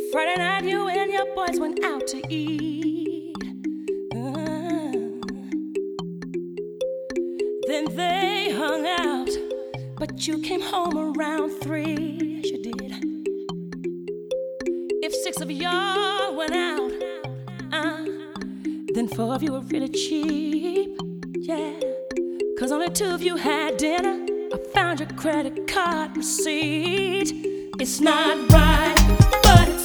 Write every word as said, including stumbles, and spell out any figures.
Friday night, you and your boys went out to eat. Uh, then they hung out, but you came home around three. Yes, you did. If six of y'all went out, uh, then four of you were really cheap. Yeah, cause only two of you had dinner. I found your credit card receipt. It's not right, but